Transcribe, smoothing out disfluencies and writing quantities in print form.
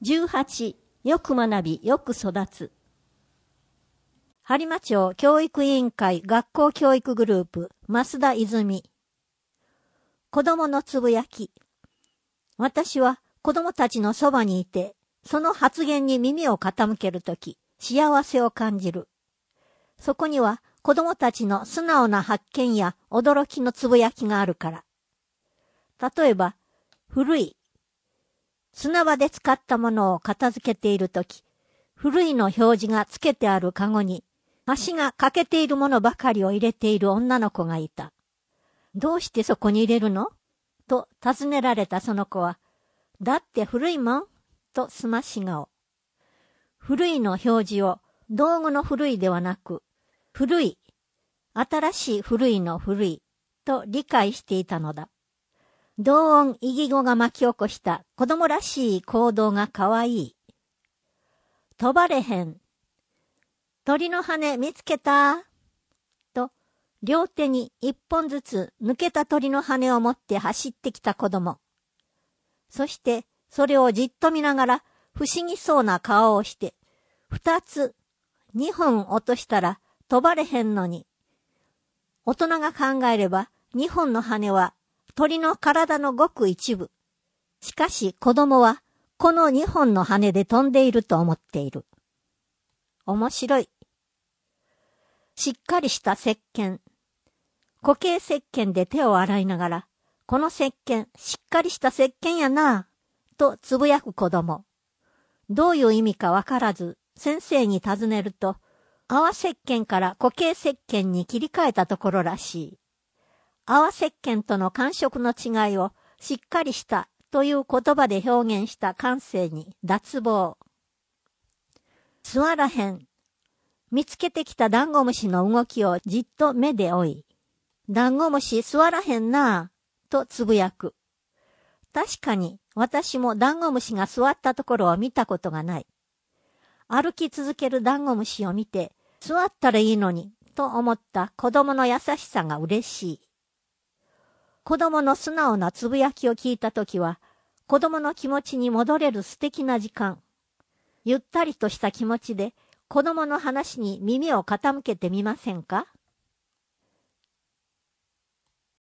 18、よく学び、よく育つ。播磨町教育委員会学校教育グループ、増田泉。子供のつぶやき。私は子供たちのそばにいて、その発言に耳を傾けるとき、幸せを感じる。そこには子供たちの素直な発見や驚きのつぶやきがあるから。例えば、古い。砂場で使ったものを片付けているとき、古いの表示がつけてあるカゴに、足が欠けているものばかりを入れている女の子がいた。どうしてそこに入れるのと尋ねられたその子は、だって古いもんとすまし顔。古いの表示を道具の古いではなく、古い、新しい古いの古いと理解していたのだ。同音異義語が巻き起こした子供らしい行動がかわいい。飛ばれへん。鳥の羽見つけたと、両手に一本ずつ抜けた鳥の羽を持って走ってきた子供。そしてそれをじっと見ながら不思議そうな顔をして、2つ、2本落としたら飛ばれへんのに。大人が考えれば2本の羽は鳥の体のごく一部。しかし子供はこの2本の羽で飛んでいると思っている。面白い。しっかりした石鹸。固形石鹸で手を洗いながら、この石鹸、しっかりした石鹸やなぁ、とつぶやく子供。どういう意味かわからず、先生に尋ねると、泡石鹸から固形石鹸に切り替えたところらしい。泡石鹸との感触の違いをしっかりしたという言葉で表現した感性に脱帽。座らへん。見つけてきたダンゴムシの動きをじっと目で追い、ダンゴムシ座らへんなぁ、とつぶやく。確かに私もダンゴムシが座ったところを見たことがない。歩き続けるダンゴムシを見て、座ったらいいのに、と思った子供の優しさが嬉しい。子供の素直なつぶやきを聞いたときは、子供の気持ちに戻れる素敵な時間。ゆったりとした気持ちで、子供の話に耳を傾けてみませんか？